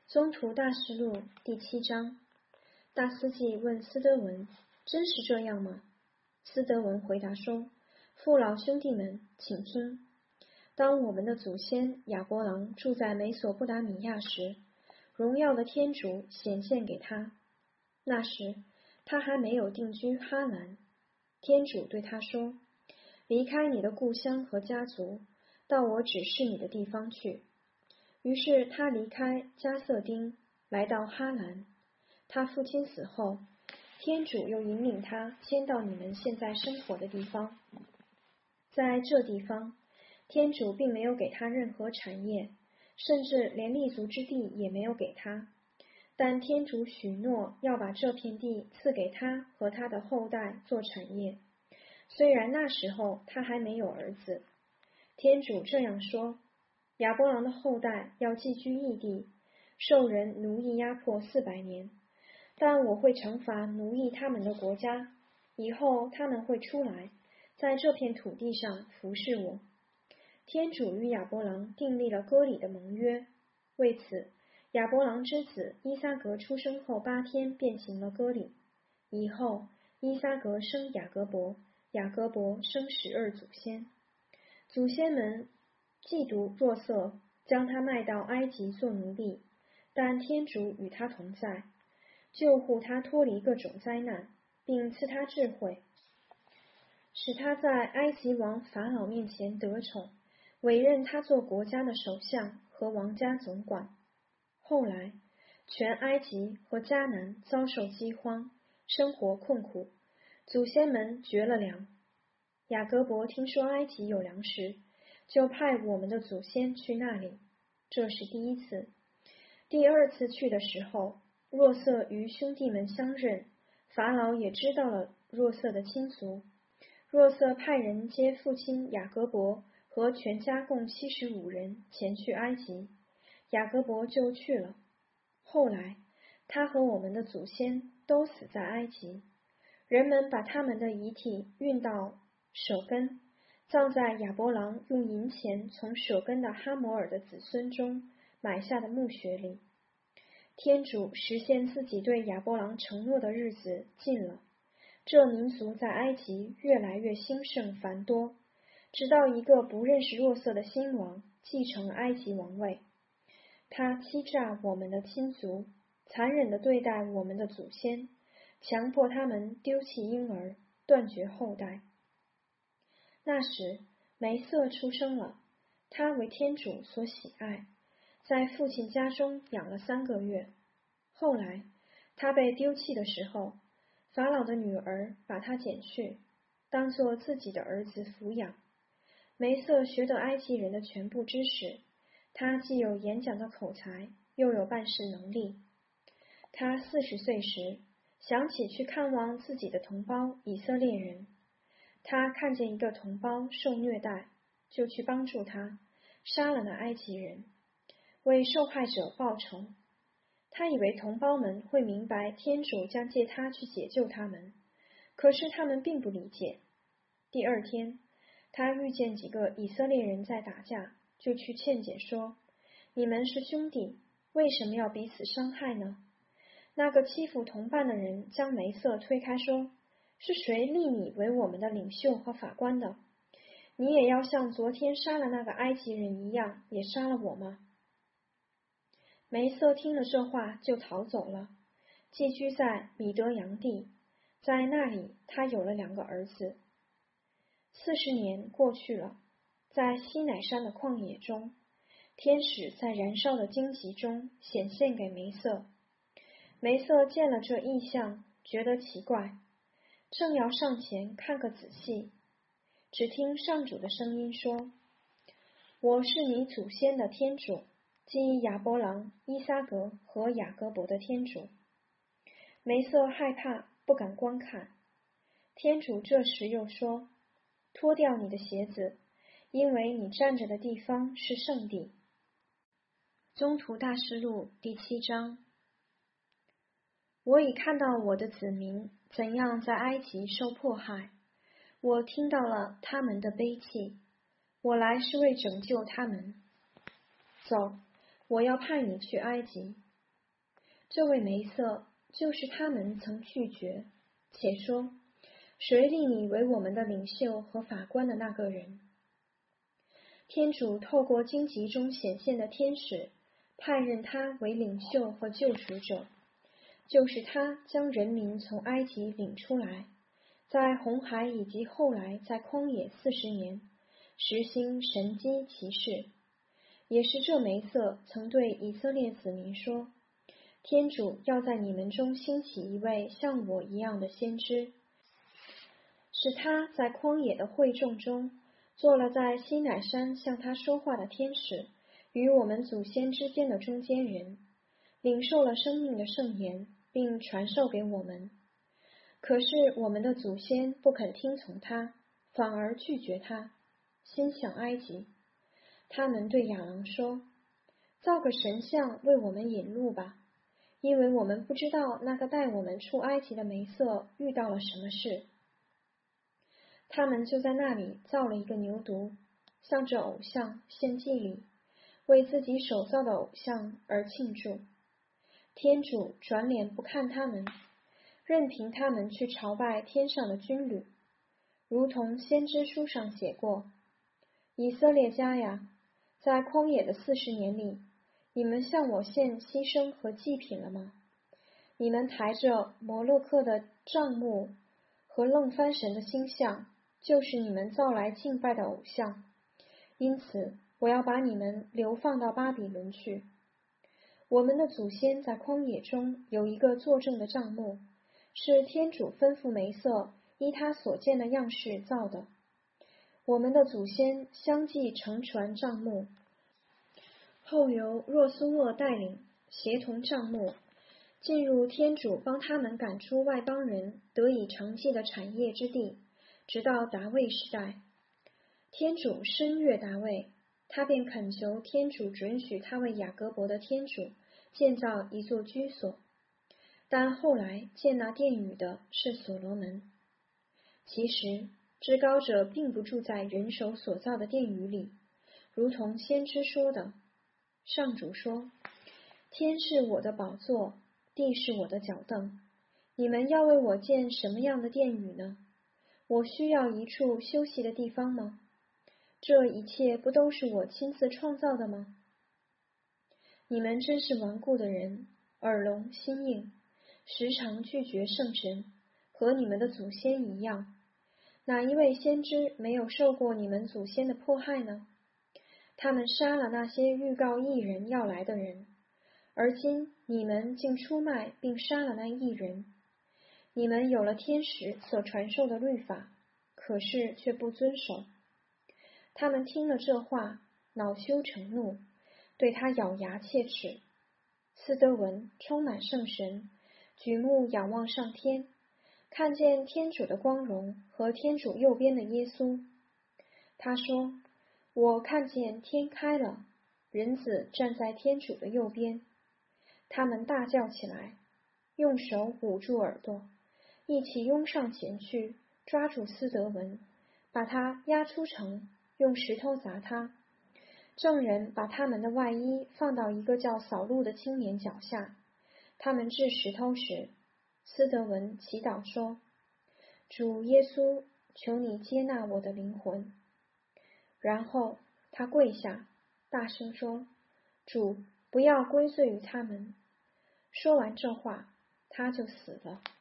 宗徒大事录第7章。大司祭问斯德文：真是这样吗？斯德文回答说：父老兄弟们，请听。当我们的祖先亚伯郎住在美索不达米亚时，荣耀的天主显现给他。那时他还没有定居哈兰。天主对他说：离开你的故乡和家族，到我指示你的地方去。于是他离开加瑟丁，来到哈兰。他父亲死后，天主又引领他迁到你们现在生活的地方。在这地方，天主并没有给他任何产业，甚至连立足之地也没有给他。但天主许诺要把这片地赐给他和他的后代做产业，虽然那时候他还没有儿子。天主这样说：亚伯郎的后代要寄居异地，受人奴役压迫400年，但我会惩罚奴役他们的国家，以后他们会出来，在这片土地上服侍我。天主与亚伯郎订立了割礼的盟约，为此亚伯郎之子依撒格出生后8天便行了割礼。以后依撒格生雅各伯，雅各伯生12祖先。祖先们嫉妒若瑟，将他卖到埃及做奴隶，但天主与他同在，救护他脱离各种灾难，并赐他智慧，使他在埃及王法老面前得宠，委任他做国家的首相和王家总管。后来全埃及和迦南遭受饥荒，生活困苦，祖先们绝了粮。雅各伯听说埃及有粮食，就派我们的祖先去那里，这是第一次。第二次去的时候，若瑟与兄弟们相认，法老也知道了若瑟的亲族。若瑟派人接父亲雅各伯和全家共75人前去埃及，雅各伯就去了。后来他和我们的祖先都死在埃及，人们把他们的遗体运到舍根，葬在亚伯郎用银钱从舍根的哈摩尔的子孙中买下的墓穴里。天主实现自己对亚伯郎承诺的日子近了，这民族在埃及越来越兴盛繁多，直到一个不认识若瑟的新王继承埃及王位。他欺诈我们的亲族，残忍地对待我们的祖先，强迫他们丢弃婴儿，断绝后代。那时梅瑟出生了，他为天主所喜爱，在父亲家中养了3个月。后来他被丢弃的时候，法老的女儿把他捡去，当作自己的儿子抚养。梅瑟学得埃及人的全部知识，他既有演讲的口才，又有办事能力。他40岁时，想起去看望自己的同胞以色列人。他看见一个同胞受虐待，就去帮助他，杀了那埃及人，为受害者报仇。他以为同胞们会明白天主将借他去解救他们，可是他们并不理解。第2天，他遇见几个以色列人在打架，就去劝解说：你们是兄弟，为什么要彼此伤害呢？那个欺负同伴的人将梅瑟推开说：是谁立你为我们的领袖和法官的？你也要像昨天杀了那个埃及人一样，也杀了我吗？梅瑟听了这话就逃走了，寄居在米德扬地，在那里他有了2个儿子。40年过去了，在西乃山的旷野中，天使在燃烧的荆棘中显现给梅瑟。梅瑟见了这异象，觉得奇怪，正要上前看个仔细，只听上主的声音说：我是你祖先的天主，即亚伯郎、依撒格和雅各伯的天主。梅瑟害怕，不敢观看。天主这时又说：脱掉你的鞋子，因为你站着的地方是圣地。宗徒大事录第7章。我已看到我的子民怎样在埃及受迫害，我听到了他们的悲泣，我来是为拯救他们。走，我要派你去埃及， 这位梅瑟就是他们曾拒绝，且说谁立你为我们的领袖和法官的那个人？天主透过荆棘中显现的天使，派任他为领袖和救赎者，就是他将人民从埃及领出来，在红海以及后来在旷野40年，实行神迹奇事。也是这梅瑟曾对以色列子民说，天主要在你们中兴起一位像我一样的先知，是他在旷野的会众中做了在西乃山向他说话的天使，与我们祖先之间的中间人，领受了生命的圣言，并传授给我们。可是我们的祖先不肯听从他，反而拒绝他，心向埃及。他们对亚郎说，造个神像为我们引路吧，因为我们不知道那个带我们出埃及的梅瑟遇到了什么事。他们就在那里造了一个牛犊，向着偶像献祭礼，为自己手造的偶像而庆祝。天主转脸不看他们，任凭他们去朝拜天上的军旅，如同先知书上写过，以色列家呀，在旷野的40年里，你们向我献牺牲和祭品了吗？你们抬着摩洛克的帐幕和楞番神的星像，就是你们造来敬拜的偶像。因此，我要把你们流放到巴比伦去。我们的祖先在旷野中有一个作证的帐幕，是天主吩咐梅瑟依他所见的样式造的。我们的祖先相继乘船帐幕，后由若苏厄带领，协同帐幕，进入天主帮他们赶出外邦人得以承继的产业之地，直到达味时代。天主深悦达味，他便恳求天主准许他为雅各伯的天主建造一座居所，但后来建那殿宇的是所罗门。其实至高者并不住在人手所造的殿宇里，如同先知说的，上主说，天是我的宝座，地是我的脚凳，你们要为我建什么样的殿宇呢？我需要一处休息的地方吗？这一切不都是我亲自创造的吗？你们真是顽固的人，耳聋心硬，时常拒绝圣神，和你们的祖先一样。哪一位先知没有受过你们祖先的迫害呢？他们杀了那些预告义人要来的人，而今你们竟出卖并杀了那义人。你们有了天使所传授的律法，可是却不遵守。他们听了这话，恼羞成怒，对他咬牙切齿。斯德文充满圣神，举目仰望上天，看见天主的光荣和天主右边的耶稣。他说，我看见天开了，人子站在天主的右边。他们大叫起来，用手捂住耳朵，一起拥上前去，抓住斯德文，把他押出城，用石头砸他。证人把他们的外衣放到一个叫扫路的青年脚下。他们掷石头时，斯德文祈祷说，主耶稣，求你接纳我的灵魂。然后他跪下，大声说，主，不要归罪于他们。说完这话，他就死了。